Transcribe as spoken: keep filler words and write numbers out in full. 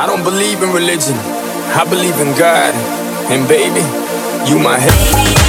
I don't believe in religion, I believe in God. And baby, you my head.